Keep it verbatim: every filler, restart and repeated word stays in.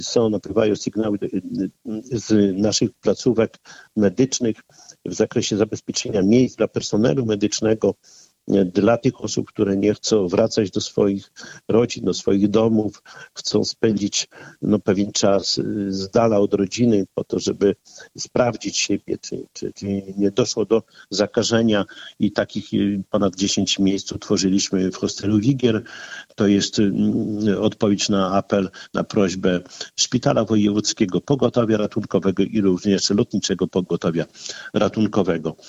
są, napływają sygnały z naszych placówek medycznych w zakresie zabezpieczenia miejsc dla personelu medycznego, dla tych osób, które nie chcą wracać do swoich rodzin, do swoich domów, chcą spędzić no, pewien czas z dala od rodziny po to, żeby sprawdzić siebie, czy, czy, czy nie doszło do zakażenia i takich ponad dziesięć miejsc utworzyliśmy w hostelu Wigier. To jest odpowiedź na apel, na prośbę Szpitala Wojewódzkiego Pogotowia Ratunkowego i również Lotniczego Pogotowia Ratunkowego.